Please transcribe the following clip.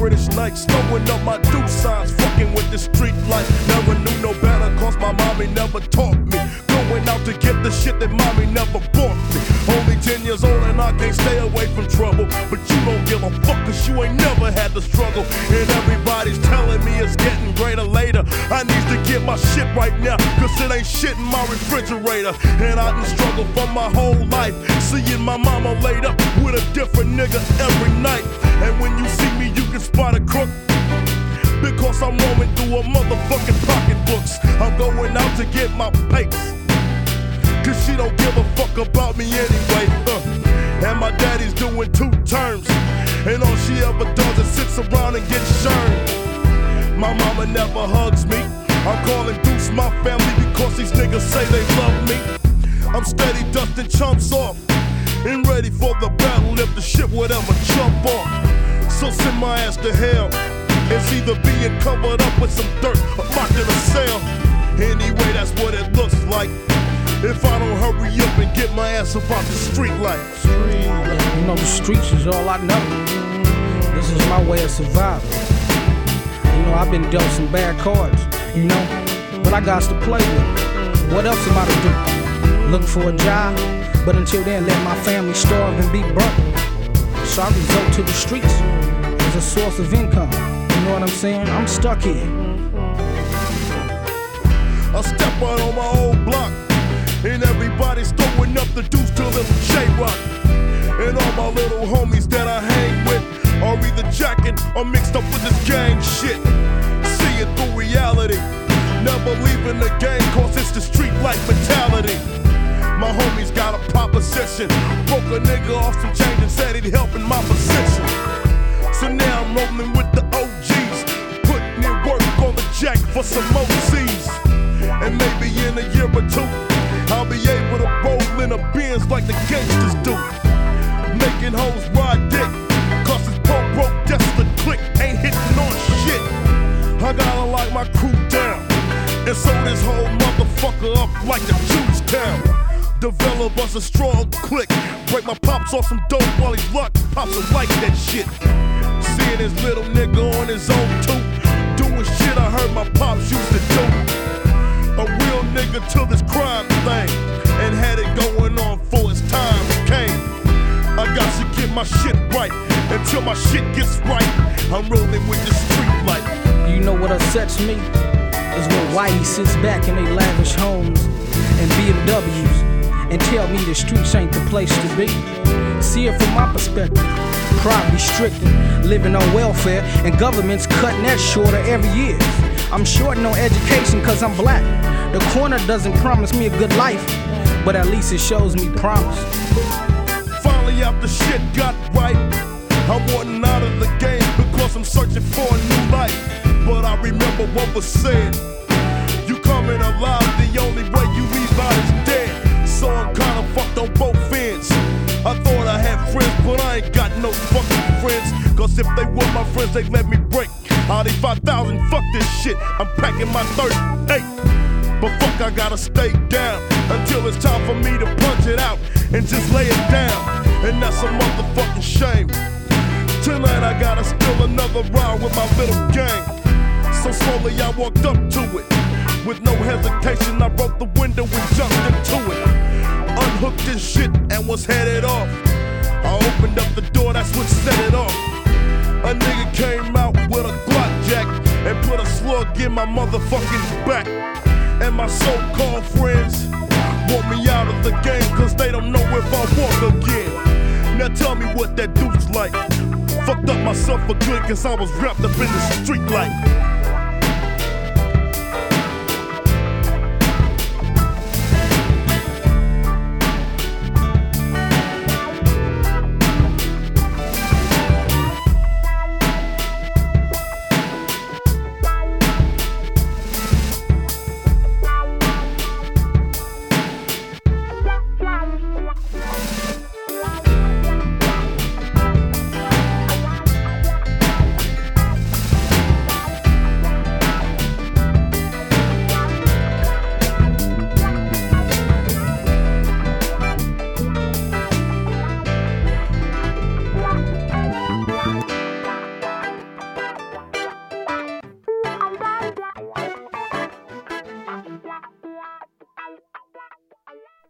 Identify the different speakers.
Speaker 1: British nights, throwing up my do signs, fucking with the street life. Never knew no better, cause my mommy never taught me. Going out to get the shit that mommy never bought me. Only 10 years old and I can't stay away from trouble. But you don't give a fuck, cause you ain't never had the struggle. And everybody's telling me it's getting greater later. I need to get my shit right now, cause it ain't shit in my refrigerator. And I done struggled for my whole life, seeing my mama laid up with a different nigga every night. And when you see me, you can spot a crook, because I'm roaming through a motherfucking pocketbooks. I'm going out to get my papes, cause she don't give a fuck about me anyway. And my daddy's doing 2 terms, and all she ever does is sits around and gets churned. My mama never hugs me. I'm calling Deuce my family because these niggas say they love me. I'm steady dusting chumps off and ready for the battle if the shit would ever jump off. So send my ass to hell. It's either being covered up with some dirt or locked in a cell. Anyway, that's what it looks like if I don't hurry up and get my ass up out the street life.
Speaker 2: You know, the streets is all I know. This is my way of survival. You know, I've been dealt some bad cards, you know, but I got to play with. What else am I to do? Look for a job, but until then, let my family starve and be broke. So I resort to the streets as a source of income. You know what I'm saying? I'm stuck here.
Speaker 1: I step out on my old block, and everybody's throwing up the deuce to little J-Rock. And all my little homies that I hang with are either jacking or mixed up with this gang shit. See it through reality, never leaving the game, cause it's the street life mentality. My homies got a proposition, broke a nigga off some change and said he'd help in my position. So now I'm rolling with the OGs, putting in work on the jack for some OCs. And maybe in a year or 2, I'll be able to roll in a Benz like the gangsters do. Making hoes ride dick, cause it's poor broke, just the click, ain't hitting on shit. I gotta lock my crew down, and so this whole motherfucker up like the Juice Town. Develop us a strong click, break my pops off some dope while he's locked, pops will like that shit. Seeing his little nigga on his own too, doing shit I heard my pops used to do. A real nigga to this crime thing, and had it going on for his time came. I got to get my shit right, until my shit gets right, I'm rolling with the street life.
Speaker 2: You know what upsets me? Is when Whitey sits back in they lavish homes and BMWs and tell me the streets ain't the place to be. See it from my perspective, poverty stricken, living on welfare, and government's cutting that shorter every year. I'm short on education cause I'm black. The corner doesn't promise me a good life, but at least it shows me promise.
Speaker 1: Finally after shit got right, I'm wanting out of the game because I'm searching for a new life. But I remember what was said, you coming alive, the only way you leave out is dead. So I'm kinda fucked on both ends. I thought I had friends, but I ain't got no fucking friends. Cause if they were my friends, they'd let me break. All these 5,000, fuck this shit, I'm packing my 38. But fuck, I gotta stay down until it's time for me to punch it out and just lay it down. And that's a motherfucking shame. Tonight I gotta steal another round with my little gang. So slowly I walked up to it. With no hesitation, I broke the window and jumped into it. Unhooked this shit and was headed off. I opened up the door, that's what set it off. A nigga came out with a Glock jack and put a slug in my motherfucking back. And my so-called friends want me out of the game cause they don't know if I walk again. Now tell me what that dude's like. Fucked up myself for good cause I was wrapped up in the street life.